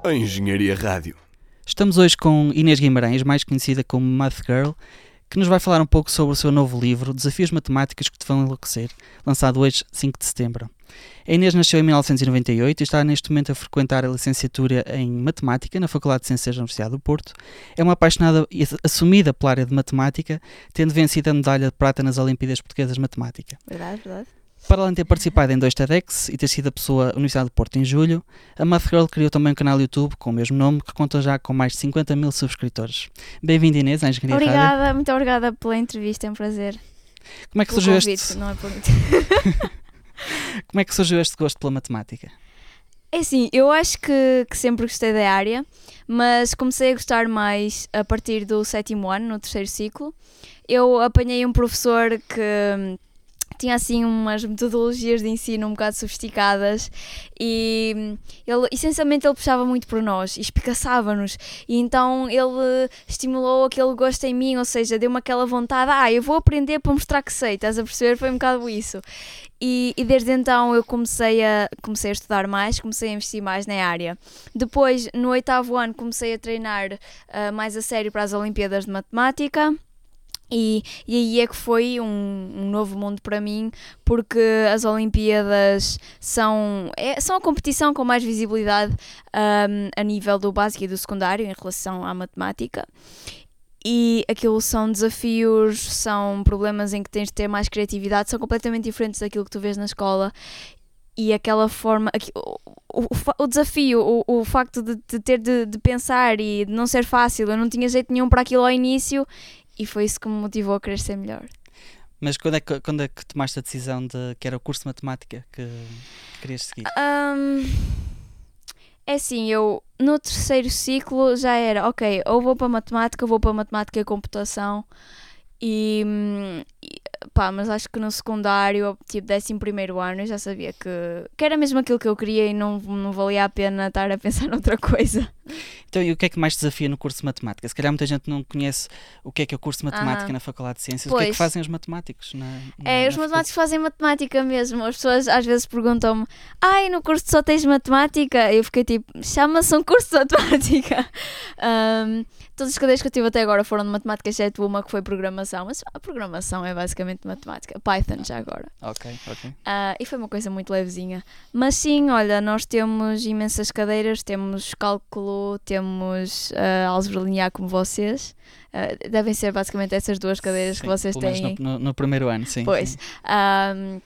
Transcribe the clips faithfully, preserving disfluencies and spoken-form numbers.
A Engenharia Rádio. Estamos hoje com Inês Guimarães, mais conhecida como Math Girl, que nos vai falar um pouco sobre o seu novo livro, Desafios Matemáticos que te vão enlouquecer, lançado hoje, cinco de setembro. A Inês nasceu em mil novecentos e noventa e oito e está neste momento a frequentar a licenciatura em Matemática na Faculdade de Ciências da Universidade do Porto. É uma apaixonada e assumida pela área de Matemática, tendo vencido a medalha de prata nas Olimpíadas Portuguesas de Matemática. Verdade, verdade. Para além de ter participado em dois TEDx e ter sido a pessoa da Universidade do Porto em julho, a Math Girl criou também um canal YouTube com o mesmo nome, que conta já com mais de cinquenta mil subscritores. Bem-vinda, Inês, à Engenharia Rádio. Obrigada, muito obrigada pela entrevista, é um prazer. Como é que Pelo surgiu convite, este... não é por muito. Como é que surgiu este gosto pela matemática? É assim, eu acho que, que sempre gostei da área, mas comecei a gostar mais a partir do sétimo ano, no terceiro ciclo. Eu apanhei um professor que tinha assim umas metodologias de ensino um bocado sofisticadas e ele, essencialmente ele puxava muito por nós e espicaçava-nos, e então ele estimulou aquele gosto em mim, ou seja, deu-me aquela vontade, ah, eu vou aprender para mostrar que sei, estás a perceber? Foi um bocado isso. E, e desde então eu comecei a, comecei a estudar mais, comecei a investir mais na área. Depois, no oitavo ano, comecei a treinar uh, mais a sério para as Olimpíadas de Matemática. E, e aí é que foi um, um novo mundo para mim, porque as Olimpíadas são, é, são a competição com mais visibilidade um, a nível do básico e do secundário em relação à matemática. E aquilo são desafios, são problemas em que tens de ter mais criatividade, são completamente diferentes daquilo que tu vês na escola. E aquela forma, o, o, o desafio, o, o facto de, de ter de, de pensar e de não ser fácil, eu não tinha jeito nenhum para aquilo ao início. E foi isso que me motivou a querer ser melhor. Mas quando é que, quando é que tomaste a decisão de que era o curso de matemática que, que querias seguir? Um, é assim, eu no terceiro ciclo já era, ok, ou vou para matemática, ou vou para matemática e computação. E, e pá, mas acho que no secundário, tipo décimo primeiro ano, eu já sabia que, que era mesmo aquilo que eu queria e não, não valia a pena estar a pensar noutra coisa. Então, e o que é que mais desafia no curso de matemática? Se calhar muita gente não conhece o que é que é o curso de matemática ah, na Faculdade de Ciências. Pois. O que é que fazem os matemáticos? Na, na, é, na os matemáticos fazem matemática mesmo. As pessoas às vezes perguntam-me, ai, no curso só tens matemática? Eu fiquei tipo, chama-se um curso de matemática. um, todas as cadeiras que eu tive até agora foram de matemática, exceto uma que foi programação. Mas a programação é basicamente matemática. Python já agora. Ok, ok. Uh, e foi uma coisa muito levezinha. Mas sim, olha, nós temos imensas cadeiras, temos cálculo, temos uh, álgebra linear como vocês. Uh, devem ser basicamente essas duas cadeiras, sim, que vocês têm. No, no, no primeiro ano, sim. Pois. Sim. Um,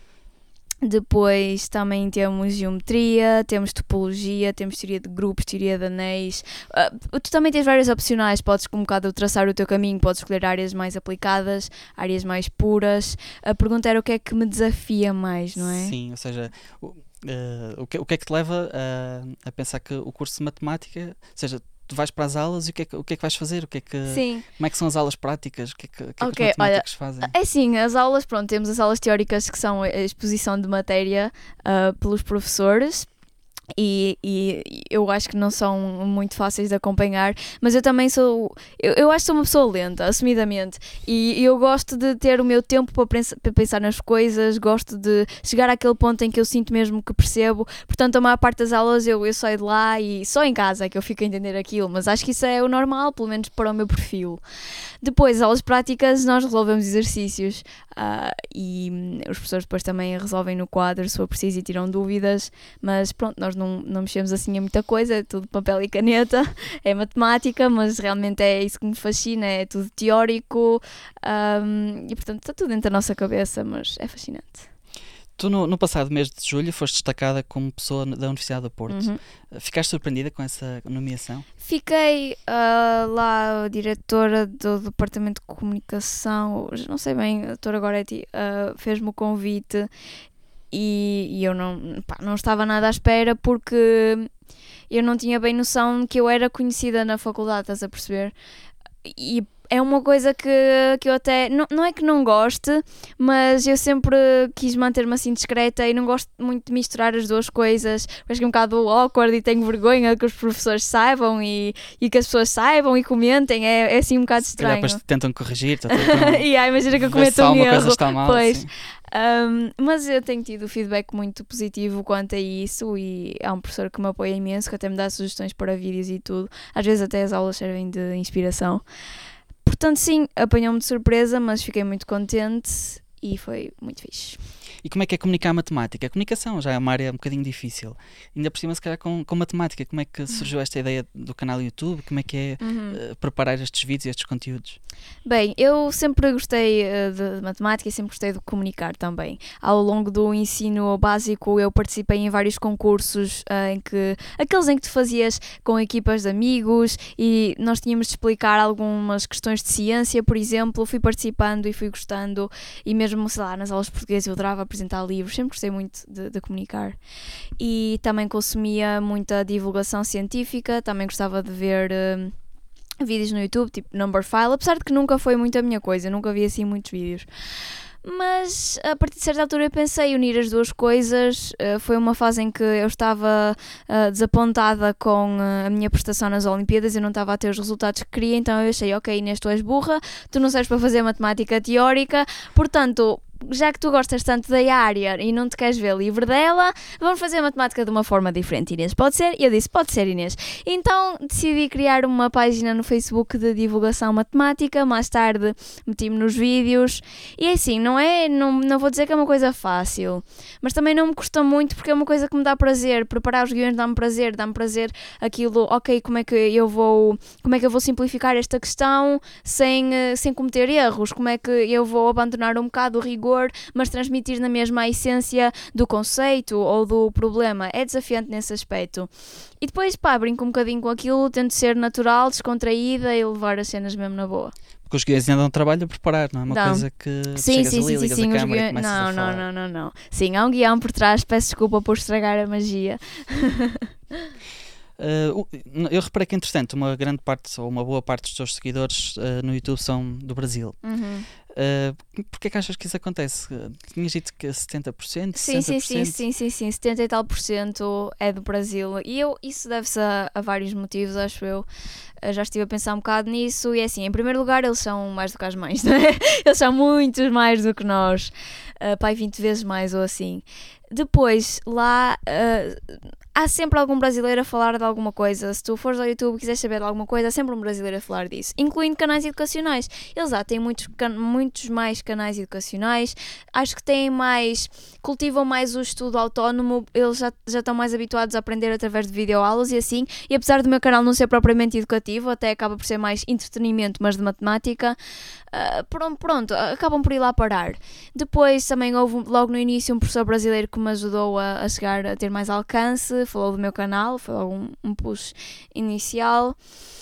depois também temos geometria, temos topologia, temos teoria de grupos, teoria de anéis. Uh, tu também tens várias opcionais, podes um bocado traçar o teu caminho, podes escolher áreas mais aplicadas, áreas mais puras. A pergunta era o que é que me desafia mais, não é? Sim, ou seja, o, uh, o, que, o que é que te leva a, a pensar que o curso de matemática, ou seja, tu vais para as aulas e o que é que, o que, é que vais fazer? O que é que, Sim. Como é que são as aulas práticas? O que é que, o que, é okay, que os matemáticos olha, fazem? É sim, as aulas, pronto, temos as aulas teóricas que são a exposição de matéria uh, pelos professores. E, e eu acho que não são muito fáceis de acompanhar, mas eu também sou, eu, eu acho que sou uma pessoa lenta, assumidamente, e eu gosto de ter o meu tempo para, prens, para pensar nas coisas, gosto de chegar àquele ponto em que eu sinto mesmo que percebo. Portanto, a maior parte das aulas eu, eu saio de lá e só em casa é que eu fico a entender aquilo, mas acho que isso é o normal, pelo menos para o meu perfil. Depois, as aulas práticas, nós resolvemos exercícios uh, e os professores depois também resolvem no quadro se for preciso e tiram dúvidas, mas pronto, nós não, não mexemos assim em muita coisa, é tudo papel e caneta, é matemática, mas realmente é isso que me fascina, é tudo teórico um, e portanto está tudo dentro da nossa cabeça, mas é fascinante. Tu no, no passado mês de julho foste destacada como pessoa da Universidade do Porto. Uhum. Ficaste surpreendida com essa nomeação? Fiquei uh, lá a diretora do Departamento de Comunicação, não sei bem, a doutora Goretti uh, fez-me o convite e, e eu não, pá, não estava nada à espera porque eu não tinha bem noção que eu era conhecida na faculdade, estás a perceber? E é uma coisa que, que eu até, não, não é que não goste, mas eu sempre quis manter-me assim discreta e não gosto muito de misturar as duas coisas. Acho que é um bocado awkward e tenho vergonha que os professores saibam e, e que as pessoas saibam e comentem, é, é assim um bocado estranho. Depois tentam corrigir, tá e aí, imagina que eu cometo um erro. Está mal, pois. Um, mas eu tenho tido feedback muito positivo quanto a isso e há um professor que me apoia imenso, que até me dá sugestões para vídeos e tudo. Às vezes até as aulas servem de inspiração. Portanto, sim, apanhou-me de surpresa, mas fiquei muito contente e foi muito fixe. E como é que é comunicar matemática? A comunicação já é uma área um bocadinho difícil. Ainda por cima, se calhar, com, com matemática. Como é que surgiu esta ideia do canal YouTube? Como é que é Uhum. uh, preparar estes vídeos e estes conteúdos? Bem, eu sempre gostei uh, de, de matemática e sempre gostei de comunicar também. Ao longo do ensino básico eu participei em vários concursos uh, em que, aqueles em que tu fazias com equipas de amigos e nós tínhamos de explicar algumas questões de ciência, por exemplo. Fui participando e fui gostando e mesmo, sei lá, nas aulas de português eu adorava apresentar livros, sempre gostei muito de, de comunicar. E também consumia muita divulgação científica, também gostava de ver uh, vídeos no YouTube, tipo Numberphile, apesar de que nunca foi muito a minha coisa, nunca vi assim muitos vídeos. Mas a partir de certa altura eu pensei em unir as duas coisas. Uh, foi uma fase em que eu estava uh, desapontada com uh, a minha prestação nas Olimpíadas, eu não estava a ter os resultados que queria, então eu achei, ok, Inês, tu és burra, tu não serves para fazer matemática teórica, portanto, já que tu gostas tanto da área e não te queres ver livre dela, vamos fazer a matemática de uma forma diferente, Inês. Pode ser? E eu disse, pode ser, Inês. Então decidi criar uma página no Facebook de divulgação matemática, mais tarde meti-me nos vídeos e assim, não é, não, não vou dizer que é uma coisa fácil, mas também não me custa muito porque é uma coisa que me dá prazer. Preparar os guiões dá-me prazer, dá-me prazer aquilo, ok, como é que eu vou, como é que eu vou simplificar esta questão sem, sem cometer erros, como é que eu vou abandonar um bocado o rigor mas transmitir na mesma a essência do conceito ou do problema. É desafiante nesse aspecto. E depois, pá, brinco um bocadinho com aquilo, tento ser natural, descontraída e levar as cenas mesmo na boa. Porque os guiões ainda dão trabalho a preparar, não é uma Dão. coisa que Sim, chegas sim, ali, sim, ligas sim, a os câmera e guiões... começas Não, a falar. não, não, não, não. Sim, há um guião por trás, peço desculpa por estragar a magia. Uh, eu reparei que, entretanto, uma grande parte, ou uma boa parte dos teus seguidores uh, no YouTube são do Brasil. Uhum. Uh, Porquê é que achas que isso acontece? Uh, tinhas dito que setenta por cento, Sim, sessenta por cento? sim, sim, sim, sim, sim, setenta e tal por cento é do Brasil e eu, isso deve-se a, a vários motivos, acho eu. Eu já estive a pensar um bocado nisso e é assim, em primeiro lugar eles são mais do que as mães, não é? Eles são muitos mais do que nós, uh, pai, vinte vezes mais ou assim. Depois, lá, uh, há sempre algum brasileiro a falar de alguma coisa. Se tu fores ao YouTube e quiseres saber de alguma coisa, há sempre um brasileiro a falar disso, incluindo canais educacionais. Eles já têm muitos, can- muitos mais canais educacionais, acho que têm mais, cultivam mais o estudo autónomo, eles já, já estão mais habituados a aprender através de videoaulas e assim, e apesar do meu canal não ser propriamente educativo, até acaba por ser mais entretenimento, mas de matemática, uh, pronto, pronto, acabam por ir lá parar. Depois também houve logo no início um professor brasileiro que me ajudou a, a chegar a ter mais alcance, falou do meu canal, foi logo um, um push inicial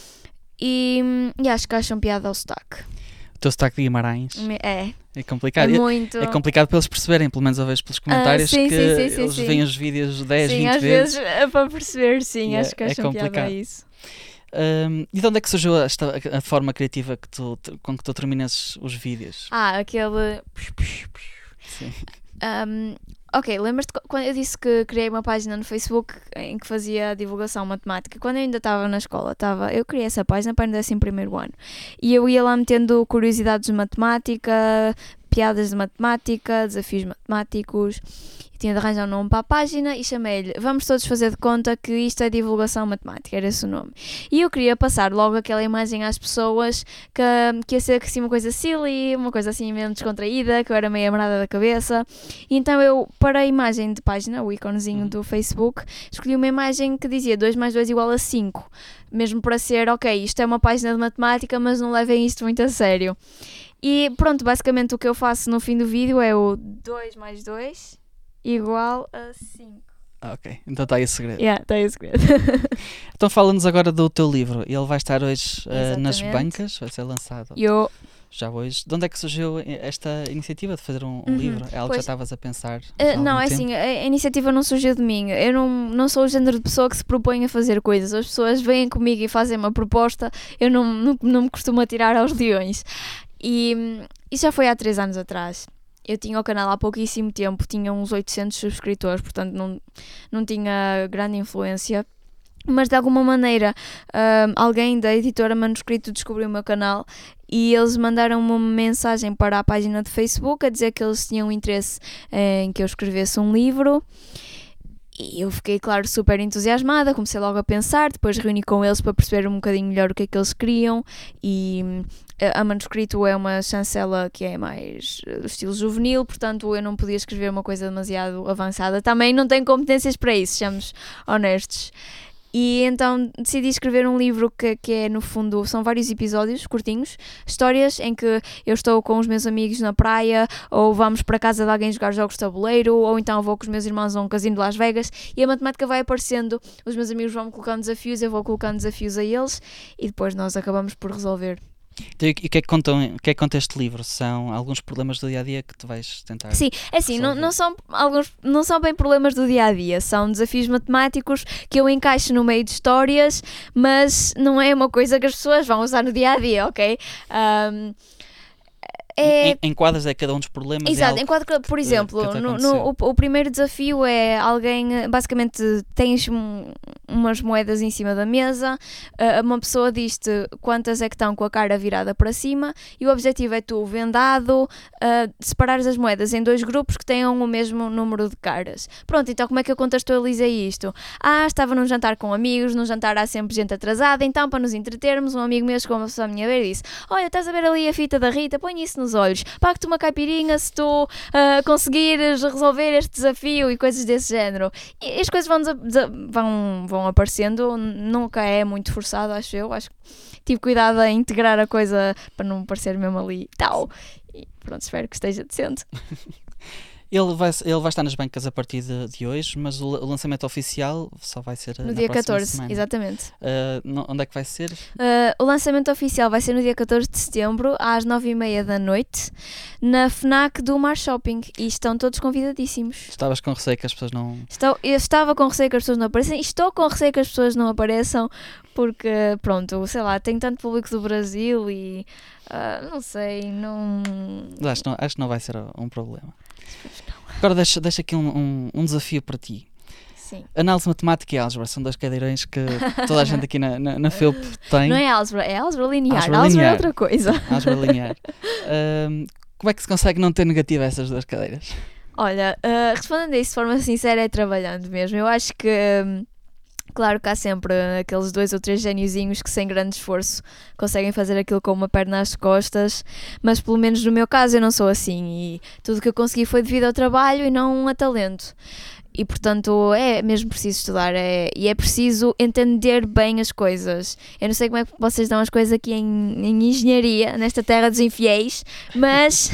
e, e acho que acham piada ao sotaque. O teu sotaque de Guimarães É, é complicado. é muito... É complicado para eles perceberem, pelo menos eu vejo pelos comentários, Ah, sim, que sim, sim, sim, eles sim. veem os vídeos dez, sim, vinte às vezes. vezes é para perceber, sim, E acho é- que é acham piada a complicado. isso. Um, e de onde é que surgiu esta, a forma criativa que tu, com que tu terminas os vídeos? Ah, aquele... Sim. Um, ok, lembras-te qu- quando eu disse que criei uma página no Facebook em que fazia divulgação matemática? Quando eu ainda estava na escola, estava, eu criei essa página para ainda assim primeiro ano. E eu ia lá metendo curiosidades de matemática, piadas de matemática, desafios matemáticos. E tinha de arranjar um nome para a página e chamei-lhe Vamos Todos Fazer de Conta que isto é divulgação matemática, era esse o nome. E eu queria passar logo aquela imagem às pessoas que, que ia ser assim uma coisa silly, uma coisa assim mesmo descontraída, que eu era meio amarada da cabeça. E então eu, para a imagem de página, o íconezinho do Facebook, escolhi uma imagem que dizia dois mais dois igual a cinco. Mesmo para ser, ok, isto é uma página de matemática, mas não levem isto muito a sério. E pronto, basicamente o que eu faço no fim do vídeo é o dois mais dois igual a cinco. Ah, ok, então está aí o segredo. Yeah, está aí o segredo. Então fala-nos agora do teu livro. Ele vai estar hoje uh, nas Exatamente. bancas, vai ser lançado Eu, já hoje. De onde é que surgiu esta iniciativa de fazer um, um Uhum, livro? É algo que já pois. estavas a pensar? Uh, há algum não, é tempo? assim, a, a iniciativa não surgiu de mim. Eu não, não sou o género de pessoa que se propõe a fazer coisas. As pessoas vêm comigo e fazem uma proposta, eu não, não, não me costumo atirar aos leões. E hum, isso já foi há três anos atrás. Eu tinha o canal há pouquíssimo tempo, tinha uns oitocentos subscritores, portanto não, não tinha grande influência. Mas de alguma maneira hum, alguém da editora Manuscrito descobriu o meu canal e eles mandaram uma mensagem para a página de Facebook a dizer que eles tinham interesse em que eu escrevesse um livro. E eu fiquei, claro, super entusiasmada, comecei logo a pensar, depois reuni com eles para perceber um bocadinho melhor o que é que eles queriam, e a manuscrito é uma chancela que é mais do estilo juvenil, portanto eu não podia escrever uma coisa demasiado avançada, também não tenho competências para isso, sejamos honestos. E então decidi escrever um livro que, que é, no fundo, são vários episódios curtinhos, histórias em que eu estou com os meus amigos na praia, ou vamos para a casa de alguém jogar jogos de tabuleiro, ou então vou com os meus irmãos a um casino de Las Vegas, e a matemática vai aparecendo, os meus amigos vão colocando desafios, eu vou colocando desafios a eles, e depois nós acabamos por resolver. Então, e o que é que conta, o que é que conta este livro? São alguns problemas do dia-a-dia que tu vais tentar Sim, é assim, não, não, são alguns, não são bem problemas do dia-a-dia, são desafios matemáticos que eu encaixo no meio de histórias, mas não é uma coisa que as pessoas vão usar no dia-a-dia, ok? Um, É... Enquadras é cada um dos problemas. Exato, enquadra, por exemplo, no, no, o, o primeiro desafio é alguém, basicamente tens um, umas moedas em cima da mesa, uh, uma pessoa diz-te quantas é que estão com a cara virada para cima, e o objetivo é tu, vendado, uh, separares as moedas em dois grupos que tenham o mesmo número de caras. Pronto, então como é que eu contextualizei isto? Ah, estava num jantar com amigos, num jantar há sempre gente atrasada, então para nos entretermos, um amigo meu chegou uma pessoa à minha beira e disse: olha, estás a ver ali a fita da Rita, põe isso no olhos, pago-te uma caipirinha se tu uh, conseguires resolver este desafio e coisas desse género. E as coisas vão, vão, vão aparecendo, nunca é muito forçado, acho eu. Acho que tive cuidado a integrar a coisa para não parecer mesmo ali tal. E pronto, espero que esteja decente. Ele vai, ele vai estar nas bancas a partir de, de hoje, mas o, o lançamento oficial só vai ser no na dia catorze, semana. Exatamente. Uh, no, onde é que vai ser? Uh, o lançamento oficial vai ser no dia catorze de setembro, às nove e meia da noite, na FNAC do Mar Shopping, e estão todos convidadíssimos. Estavas com receio que as pessoas não... Estou, eu estava com receio que as pessoas não apareçam, e estou com receio que as pessoas não apareçam, porque, pronto, sei lá, tem tanto público do Brasil e, uh, não sei, não... Acho, não... acho que não vai ser um problema. Agora deixa, deixa aqui um, um, um desafio para ti. Sim. Análise matemática e álgebra são dois cadeirões que toda a gente aqui na, na, na F E U P tem. Não é álgebra, é álgebra linear. Álgebra, álgebra linear. é outra coisa. Álgebra linear. Um, como é que se consegue não ter negativa essas duas cadeiras? Olha, uh, respondendo a isso de forma sincera, é trabalhando mesmo. Eu acho que... Um, Claro que há sempre aqueles dois ou três geniozinhos que sem grande esforço conseguem fazer aquilo com uma perna às costas, mas pelo menos no meu caso eu não sou assim, e tudo o que eu consegui foi devido ao trabalho e não a talento. E portanto é mesmo preciso estudar, é, e é preciso entender bem as coisas. Eu não sei como é que vocês dão as coisas aqui em, em engenharia, nesta terra dos infiéis, mas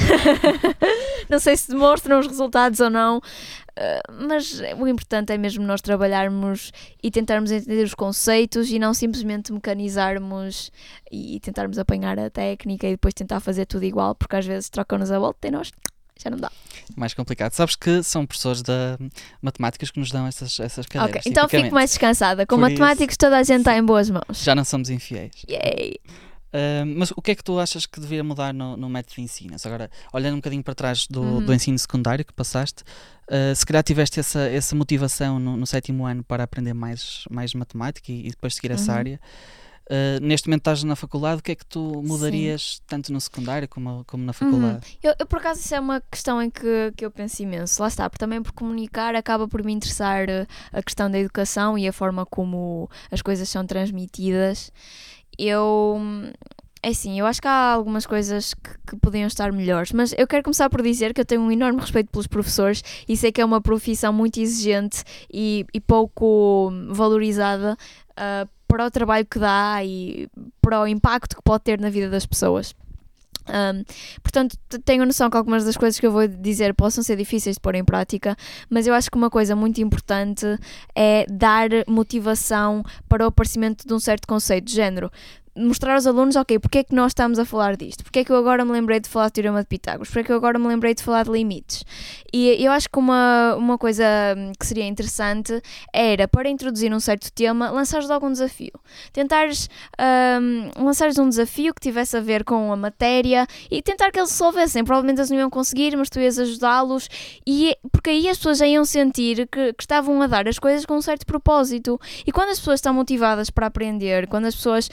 não sei se demonstram os resultados ou não. Uh, mas o importante é mesmo nós trabalharmos e tentarmos entender os conceitos e não simplesmente mecanizarmos e tentarmos apanhar a técnica e depois tentar fazer tudo igual, porque às vezes trocam-nos a volta e nós já não dá. Mais complicado. Sabes que são professores de matemáticas que nos dão essas, essas cadeiras. Ok, então fico mais descansada. Com Por matemáticos isso, toda a gente está em boas mãos. Já não somos infiéis. Yay! Uh, mas o que é que tu achas que devia mudar no, no método de ensino? Agora, olhando um bocadinho para trás do, Uhum. do ensino secundário que passaste, uh, se calhar tiveste essa, essa motivação no, no sétimo ano para aprender mais, mais matemática e, e depois seguir essa Uhum. área. Uh, neste momento estás na faculdade, o que é que tu mudarias tanto no secundário como, como na faculdade? Uhum. Eu, eu, por acaso, isso é uma questão em que, que eu penso imenso. Lá está, porque também por comunicar acaba por me interessar uh, a questão da educação e a forma como as coisas são transmitidas. Eu... É assim, eu acho que há algumas coisas que, que podiam estar melhores, mas eu quero começar por dizer que eu tenho um enorme respeito pelos professores e sei que é uma profissão muito exigente e, e pouco valorizada uh, para o trabalho que dá e para o impacto que pode ter na vida das pessoas. Um, portanto, tenho noção que algumas das coisas que eu vou dizer possam ser difíceis de pôr em prática, mas eu acho que uma coisa muito importante é dar motivação para o aparecimento de um certo conceito de género. Mostrar aos alunos, ok, porque é que nós estamos a falar disto? Porque é que eu agora me lembrei de falar do Teorema de Pitágoras? Porque é que eu agora me lembrei de falar de limites? E eu acho que uma, uma coisa que seria interessante era, para introduzir um certo tema, lançares logo um desafio. Tentares um, lançares um desafio que tivesse a ver com a matéria e tentar que eles resolvessem. Provavelmente eles não iam conseguir, mas tu ias ajudá-los, e, porque aí as pessoas já iam sentir que, que estavam a dar as coisas com um certo propósito. E quando as pessoas estão motivadas para aprender, quando as pessoas têm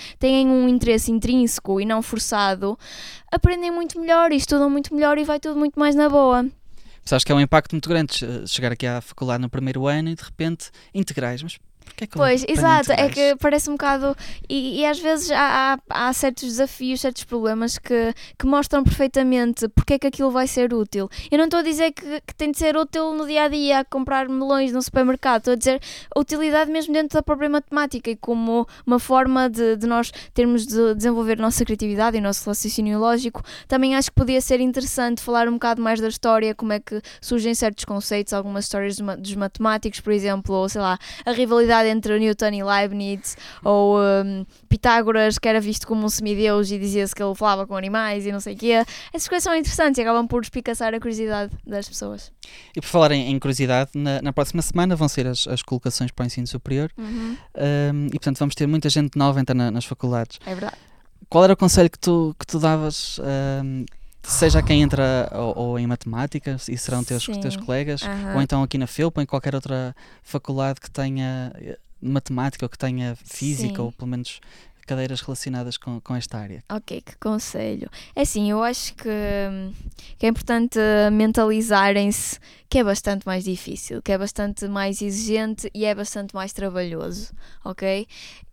um interesse intrínseco e não forçado, aprendem muito melhor e estudam muito melhor e vai tudo muito mais na boa. Sabes que é um impacto muito grande chegar aqui à faculdade no primeiro ano e de repente integrais, mas porquê que eu Pois, apanho exato, é integrais? que parece um bocado, e, e às vezes há, há, há certos desafios, certos problemas que, que mostram perfeitamente porque é que aquilo vai ser útil. Eu não estou a dizer que, que tem de ser útil no dia a dia, a comprar melões no supermercado, estou a dizer a utilidade mesmo dentro da própria matemática e como uma forma de, de nós termos de desenvolver a nossa criatividade e o nosso raciocínio lógico. Também acho que podia ser interessante falar um bocado mais da história, como é que surgem certos conceitos, algumas histórias dos, dos matemáticos, por exemplo, ou sei lá, a rivalidade entre Newton e Leibniz, ou um, Pitágoras, que era visto como um semideus e dizia-se que ele falava com animais e não sei o quê. Essas coisas são interessantes e acabam por espicaçar a curiosidade das pessoas. E por falar em, em curiosidade, na, na próxima semana vão ser as, as colocações para o ensino superior, Uhum. um, e portanto vamos ter muita gente nova a entrar na, nas faculdades. É verdade. Qual era o conselho que tu, que tu davas, um, seja a quem entra ou, ou em matemática, e serão teus, Sim. teus colegas, Uhum. ou então aqui na FEUP ou em qualquer outra faculdade que tenha matemática ou que tenha física, Sim. ou pelo menos cadeiras relacionadas com, com esta área? Ok, que conselho. É assim, eu acho que, que é importante mentalizarem-se que é bastante mais difícil, que é bastante mais exigente e é bastante mais trabalhoso, ok?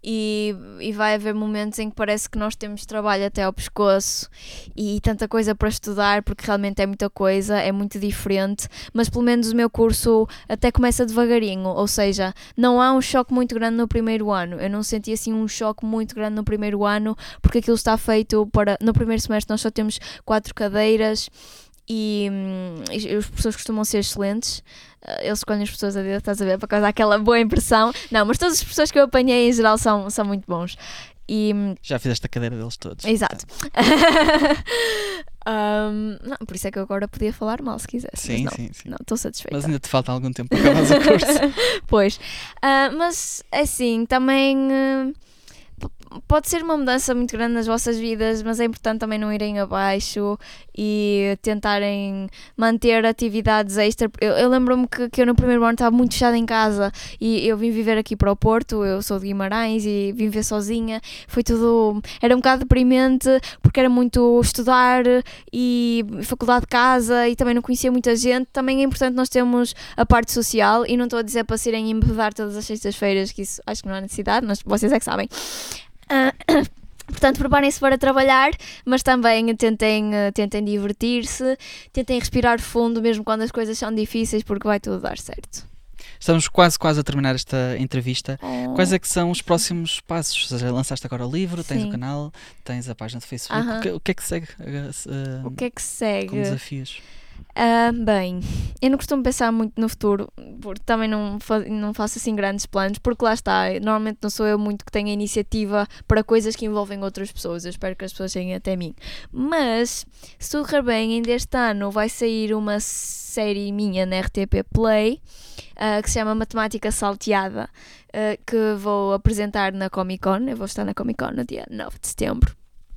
E, e vai haver momentos em que parece que nós temos trabalho até ao pescoço e tanta coisa para estudar, porque realmente é muita coisa, é muito diferente, mas pelo menos o meu curso até começa devagarinho, ou seja, não há um choque muito grande no primeiro ano. Eu não senti assim um choque muito grande no primeiro ano, porque aquilo está feito para... No primeiro semestre nós só temos quatro cadeiras e, hum, e os professores costumam ser excelentes. Eles escolhem as pessoas a dedo, estás a ver, para causar aquela boa impressão. Não, mas todas as pessoas que eu apanhei em geral são, são muito bons. E, Já fizeste a cadeira deles todos. exato. um, não, por isso é que eu agora podia falar mal se quisesse. Sim, mas não, sim, sim. não, estou satisfeita. Mas ainda te falta algum tempo para acabar o curso. Pois, ah, mas assim, também ah, p- pode ser uma mudança muito grande nas vossas vidas, mas é importante também não irem abaixo e tentarem manter atividades extra. Eu, eu lembro-me que, que eu no primeiro ano estava muito fechada em casa e eu vim viver aqui para o Porto, eu sou de Guimarães e vim viver sozinha. Foi tudo, era um bocado deprimente porque era muito estudar e faculdade de casa e também não conhecia muita gente. Também é importante nós termos a parte social e não estou a dizer para se irem embebedar todas as sextas-feiras, que isso acho que não há necessidade, mas vocês é que sabem. Ah, portanto, preparem-se para trabalhar, mas também tentem, uh, tentem divertir-se, tentem respirar fundo mesmo quando as coisas são difíceis, porque vai tudo dar certo. Estamos quase, quase a terminar esta entrevista. Oh. Quais é que são os próximos passos? Ou seja, lançaste agora o livro, tens Sim. o canal, tens a página do Facebook. Aham. O, que, o que é que segue uh, O que é que segue? como desafios? Ah, bem, eu não costumo pensar muito no futuro, porque também não, fa- não faço assim grandes planos, porque lá está, normalmente não sou eu muito que tenho a iniciativa para coisas que envolvem outras pessoas, eu espero que as pessoas cheguem até mim. Mas, se tudo correr bem, ainda este ano vai sair uma série minha na R T P Play, ah, que se chama Matemática Salteada, ah, que vou apresentar na Comic Con. Eu vou estar na Comic Con no dia nove de setembro.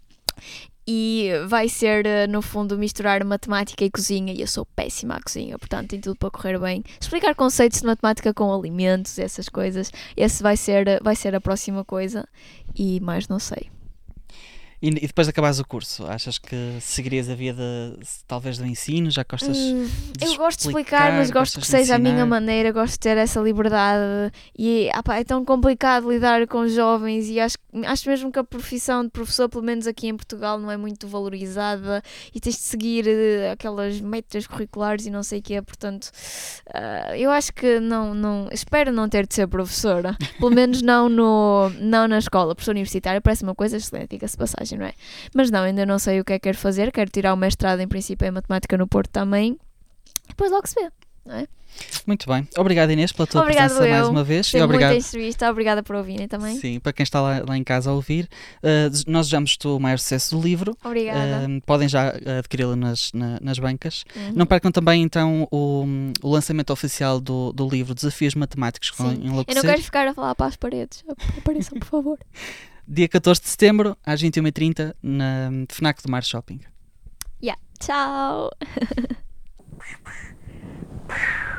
E vai ser, eh, no fundo, misturar matemática e cozinha, e eu sou péssima à cozinha, portanto tem tudo para correr bem. Explicar conceitos de matemática com alimentos, essas coisas, esse vai ser, eh, vai ser a próxima coisa, e mais não sei. E, e depois de acabares o curso, achas que seguirias a via de, talvez do ensino? Já gostas Hum, de eu gosto de explicar, explicar, mas gosto gostas que de seja a minha ensinar? maneira, gosto de ter essa liberdade e ah pá, é tão complicado lidar com jovens e acho, acho mesmo que a profissão de professor, pelo menos aqui em Portugal, não é muito valorizada e tens de seguir eh, aquelas metas curriculares e não sei o quê, portanto ah, eu acho que não, não, espero não ter de ser professora, pelo menos não, no, não na escola. Professor universitário parece uma coisa excelente, diga-se de passagem, não é? Mas não, ainda não sei o que é que quero fazer, quero tirar o mestrado em princípio em matemática no Porto também, depois logo se vê, não é? Muito bem. Obrigado, Inês, pela tua Obrigado presença mais eu. uma vez. Gostei E muito obrigado. da entrevista, obrigada por ouvirem também. Sim, para quem está lá, lá em casa a ouvir, uh, des- nós desejamos-te o maior sucesso do livro. Obrigada. Uh, podem já adquiri-lo nas, na- nas bancas. Uhum. Não percam também então o, o lançamento oficial do, do livro Desafios Matemáticos com Sim. Eu Enlouquecer. não quero ficar a falar para as paredes. Apareçam, por favor. Dia catorze de setembro, às vinte e uma e trinta, na FNAC do Mar Shopping. Yeah. Tchau.